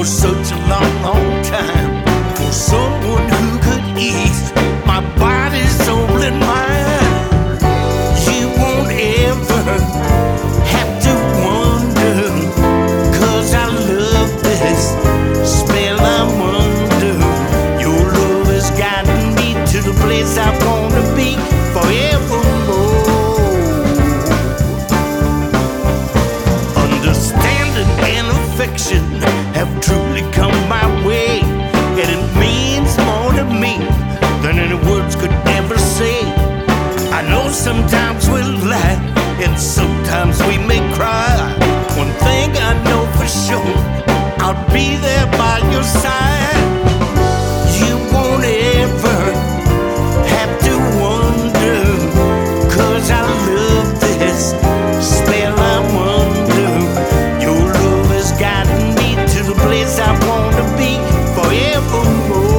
such a long, long time for someone who could ease my body, soul, and mind. You won't ever have to wonder, 'cause I love this spell I'm under. Your love has gotten me to the place I wanna be forevermore. Understanding and affection have truly come my way, and it means more to me than any words could ever say. I know sometimes we'll laugh and sometimes we may cry. One thing I know for sure, I'll be there by your side. You won't ever have to wonder, 'cause I love this spell I'm under. Your love has gotten me to the place I wanna be forevermore.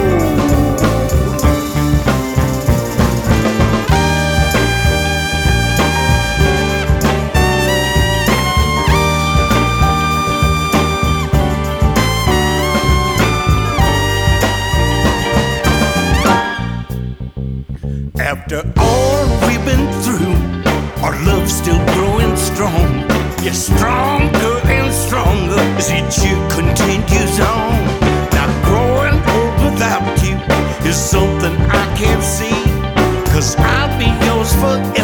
After all we've been through, our love's still growing strong. You're stronger and stronger as each year continues on. Now growing old without you is something I can't see, 'cause I'll be yours forever.